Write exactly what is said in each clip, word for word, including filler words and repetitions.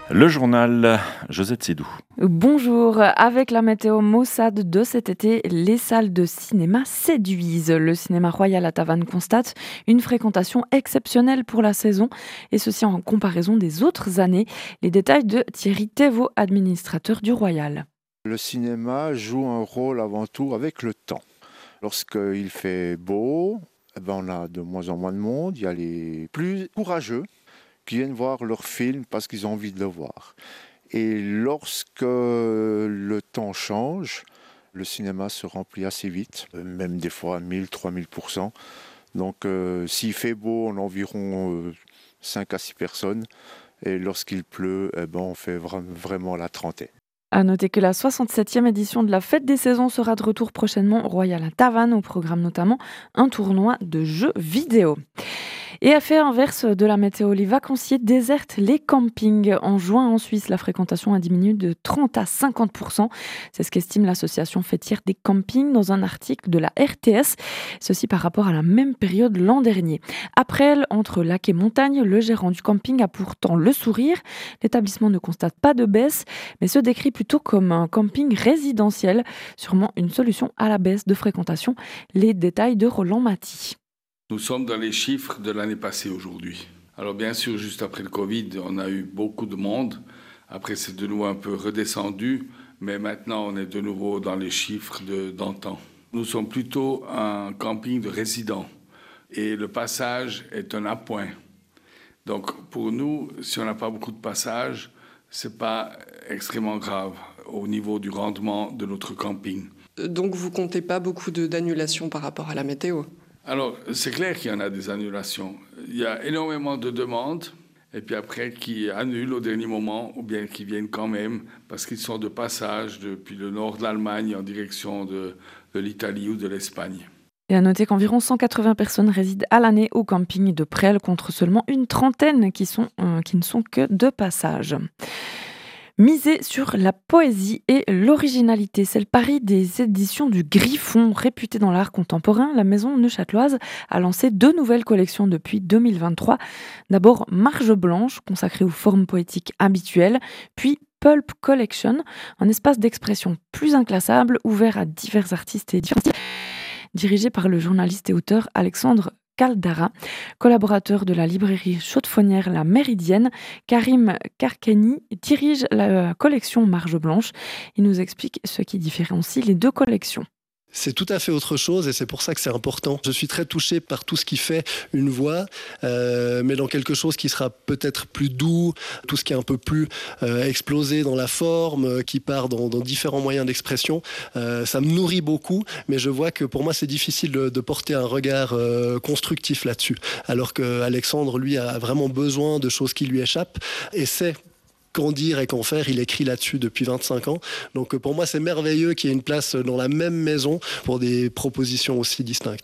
Le journal, Josette Sédou. Bonjour, avec la météo maussade de cet été, les salles de cinéma séduisent. Le cinéma Royal à Tavannes constate une fréquentation exceptionnelle pour la saison, et ceci en comparaison des autres années. Les détails de Thierry Thévaux, administrateur du Royal. Le cinéma joue un rôle avant tout avec le temps. Lorsqu'il fait beau, eh ben on a de moins en moins de monde. Il y a les plus courageux qui viennent voir leur film parce qu'ils ont envie de le voir. Et lorsque le temps change, le cinéma se remplit assez vite, même des fois à mille, trois mille pour cent. Donc euh, s'il fait beau, on a environ euh, cinq à six personnes. Et lorsqu'il pleut, eh ben, on fait vra- vraiment la trentaine. À noter que la soixante-septième édition de la Fête des Saisons sera de retour prochainement au Royal à Tavannes, au programme notamment un tournoi de jeux vidéo. Et à fait inverse de la météo, les vacanciers désertent les campings. En juin, en Suisse, la fréquentation a diminué de trente à cinquante pour cent. C'est ce qu'estime l'association fêtière des campings dans un article de la R T S. Ceci par rapport à la même période l'an dernier. Après elle, entre lac et montagne, le gérant du camping a pourtant le sourire. L'établissement ne constate pas de baisse, mais se décrit plutôt comme un camping résidentiel. Sûrement une solution à la baisse de fréquentation. Les détails de Roland Maty. Nous sommes dans les chiffres de l'année passée aujourd'hui. Alors bien sûr, juste après le Covid, on a eu beaucoup de monde. Après, c'est de nouveau un peu redescendu, mais maintenant, on est de nouveau dans les chiffres de, d'antan. Nous sommes plutôt un camping de résidents et le passage est un appoint. Donc pour nous, si on n'a pas beaucoup de passages, c'est pas extrêmement grave au niveau du rendement de notre camping. Donc vous comptez pas beaucoup de, d'annulations par rapport à la météo ? Alors, c'est clair qu'il y en a des annulations. Il y a énormément de demandes, et puis après, qui annulent au dernier moment, ou bien qui viennent quand même, parce qu'ils sont de passage depuis le nord de l'Allemagne en direction de, de l'Italie ou de l'Espagne. Et à noter qu'environ cent quatre-vingts personnes résident à l'année au camping de Presles, contre seulement une trentaine qui, sont, euh, qui ne sont que de passage. Miser sur la poésie et l'originalité, c'est le pari des éditions du Griffon. Réputée dans l'art contemporain, la maison neuchâteloise a lancé deux nouvelles collections depuis deux mille vingt-trois. D'abord Marge Blanche, consacrée aux formes poétiques habituelles, puis Pulp Collection, un espace d'expression plus inclassable, ouvert à divers artistes et différents styles, dirigé par le journaliste et auteur Alexandre Caldara, collaborateur de la librairie chaudefonnière La Méridienne. Karim Karkeni dirige la collection Marge Blanche. Il nous explique ce qui différencie les deux collections. C'est tout à fait autre chose et c'est pour ça que c'est important. Je suis très touché par tout ce qui fait une voix, euh, mais dans quelque chose qui sera peut-être plus doux, tout ce qui est un peu plus euh, explosé dans la forme, euh, qui part dans, dans différents moyens d'expression. Euh, ça me nourrit beaucoup, mais je vois que pour moi c'est difficile de, de porter un regard euh, constructif là-dessus. Alors qu'Alexandre, lui, a vraiment besoin de choses qui lui échappent et c'est qu'en dire et qu'en faire, il écrit là-dessus depuis vingt-cinq ans. Donc pour moi, c'est merveilleux qu'il y ait une place dans la même maison pour des propositions aussi distinctes.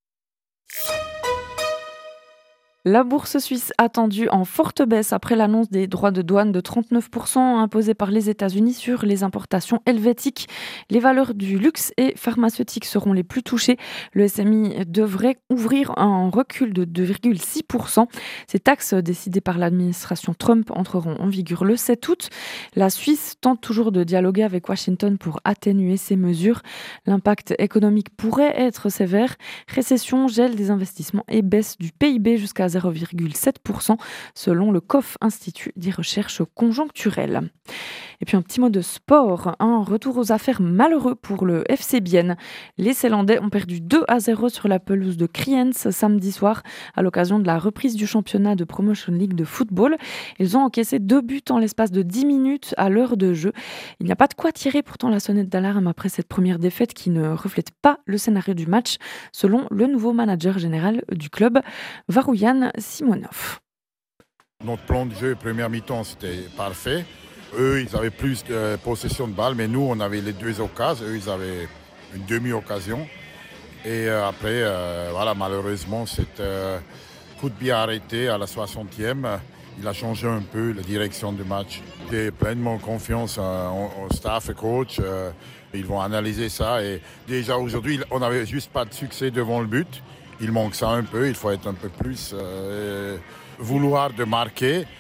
La bourse suisse attendue en forte baisse après l'annonce des droits de douane de trente-neuf pour cent imposés par les États-Unis sur les importations helvétiques. Les valeurs du luxe et pharmaceutique seront les plus touchées. Le S M I devrait ouvrir un recul de deux virgule six pour cent. Ces taxes décidées par l'administration Trump entreront en vigueur le sept août. La Suisse tente toujours de dialoguer avec Washington pour atténuer ces mesures. L'impact économique pourrait être sévère. Récession, gel des investissements et baisse du P I B jusqu'à zéro virgule sept pour cent selon le C O F, Institut des recherches conjoncturelles. Et puis un petit mot de sport, un retour aux affaires malheureux pour le F C Bienne. Les Célandais ont perdu deux à zéro sur la pelouse de Kriens samedi soir à l'occasion de la reprise du championnat de Promotion League de football. Ils ont encaissé deux buts en l'espace de dix minutes à l'heure de jeu. Il n'y a pas de quoi tirer pourtant la sonnette d'alarme après cette première défaite qui ne reflète pas le scénario du match selon le nouveau manager général du club, Varouyan Simonov. Notre plan de jeu, première mi-temps, c'était parfait. Eux, ils avaient plus de possession de balle, mais nous, on avait les deux occasions. Eux, ils avaient une demi-occasion. Et euh, après, euh, voilà, malheureusement, cet euh, coup de pied arrêté à la soixantième, il a changé un peu la direction du match. J'ai pleinement confiance euh, au staff et coach. Euh, ils vont analyser ça. Et déjà aujourd'hui, on n'avait juste pas de succès devant le but. Il manque ça un peu. Il faut être un peu plus euh, vouloir de marquer.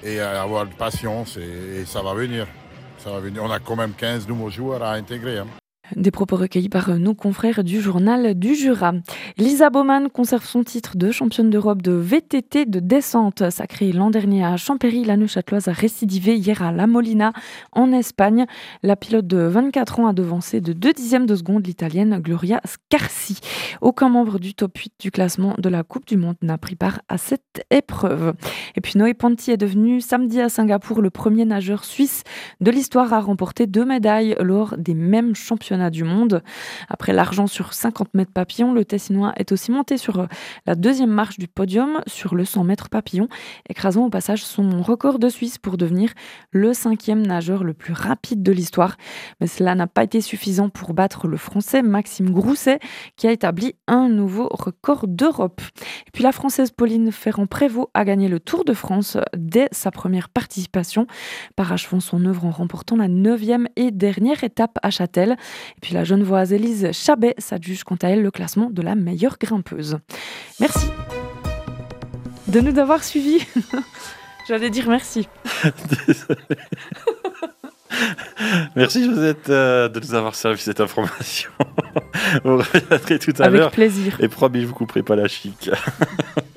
et avoir de patience et, et ça va venir. Ça va venir. On a quand même quinze nouveaux joueurs à intégrer. Hein. Des propos recueillis par nos confrères du journal du Jura. Lisa Baumann conserve son titre de championne d'Europe de V T T de descente. Sacrée l'an dernier à Champéry, la Neuchâteloise a récidivé hier à La Molina en Espagne. La pilote de vingt-quatre ans a devancé de deux dixièmes de seconde l'Italienne Gloria Scarsi. Aucun membre du top huit du classement de la Coupe du Monde n'a pris part à cette épreuve. Et puis Noé Ponty est devenu samedi à Singapour le premier nageur suisse de l'histoire à remporter deux médailles lors des mêmes championnats du monde. Après l'argent sur cinquante mètres papillon, le Tessinois est aussi monté sur la deuxième marche du podium sur le cent mètres papillon, écrasant au passage son record de Suisse pour devenir le cinquième nageur le plus rapide de l'histoire. Mais cela n'a pas été suffisant pour battre le Français Maxime Grousset, qui a établi un nouveau record d'Europe. Et puis la Française Pauline Ferrand-Prévot a gagné le Tour de France dès sa première participation, parachevant son œuvre en remportant la neuvième et dernière étape à Châtel. Et puis la Genevoise Élise Chabet s'adjuge quant à elle le classement de la meilleure grimpeuse. Merci de nous avoir suivis. J'allais dire merci. Désolé. Merci Josette euh, de nous avoir servi cette information. Vous reviendrez tout à Avec l'heure. plaisir. Et promis, je vous couperai pas la chic.